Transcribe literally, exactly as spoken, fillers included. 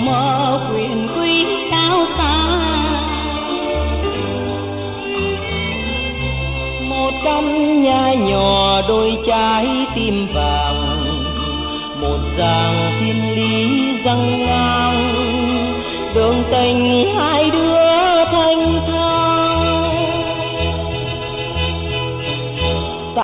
mơ quyền quý cao xa. Một căn nhà nhỏ đôi trái tim vàng, một dàng thiên lý dâng ngang, đường tình hai đứa